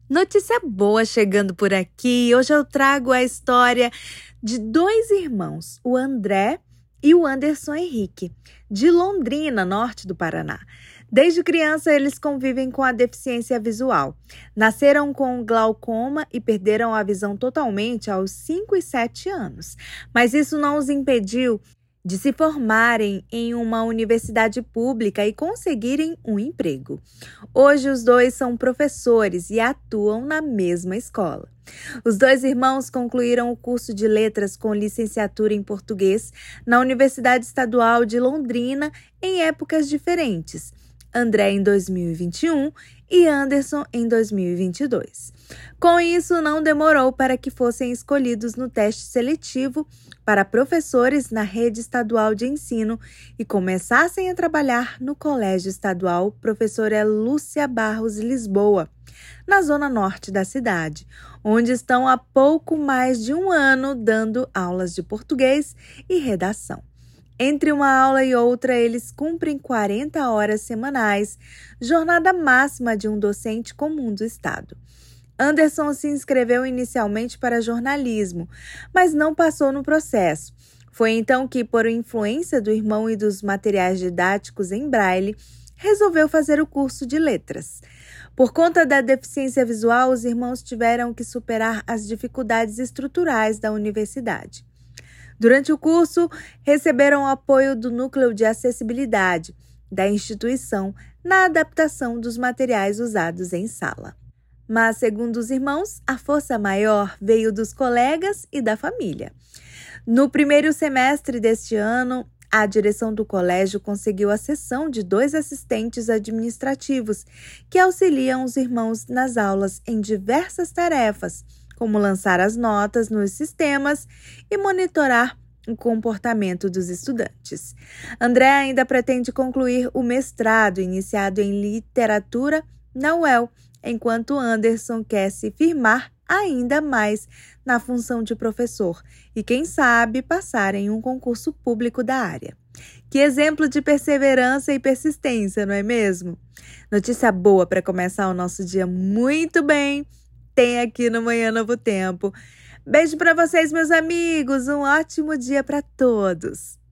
Notícia boa chegando por aqui. Hoje eu trago a história de dois irmãos, o André e o Anderson Henrique, de Londrina, norte do Paraná. Desde criança, eles convivem com a deficiência visual. Nasceram com glaucoma e perderam a visão totalmente aos 5 e 7 anos. Mas isso não os impediu de se formarem em uma universidade pública e conseguirem um emprego. Hoje, os dois são professores e atuam na mesma escola. Os dois irmãos concluíram o curso de letras com licenciatura em português na Universidade Estadual de Londrina em épocas diferentes. André em 2021 e Anderson em 2022. Com isso, não demorou para que fossem escolhidos no teste seletivo para professores na rede estadual de ensino e começassem a trabalhar no Colégio Estadual Professora Lúcia Barros Lisboa, na zona norte da cidade, onde estão há pouco mais de um ano dando aulas de português e redação. Entre uma aula e outra, eles cumprem 40 horas semanais, jornada máxima de um docente comum do estado. Anderson se inscreveu inicialmente para jornalismo, mas não passou no processo. Foi então que, por influência do irmão e dos materiais didáticos em braille, resolveu fazer o curso de letras. Por conta da deficiência visual, os irmãos tiveram que superar as dificuldades estruturais da universidade. Durante o curso, receberam o apoio do Núcleo de Acessibilidade da instituição na adaptação dos materiais usados em sala. Mas, segundo os irmãos, a força maior veio dos colegas e da família. No primeiro semestre deste ano, a direção do colégio conseguiu a cessão de 2 assistentes administrativos que auxiliam os irmãos nas aulas em diversas tarefas, como lançar as notas nos sistemas e monitorar o comportamento dos estudantes. André ainda pretende concluir o mestrado iniciado em literatura na UEL, enquanto Anderson quer se firmar ainda mais na função de professor e, quem sabe, passar em um concurso público da área. Que exemplo de perseverança e persistência, não é mesmo? Notícia boa para começar o nosso dia muito bem tem aqui no Manhã Novo Tempo. Beijo para vocês, meus amigos. Um ótimo dia para todos.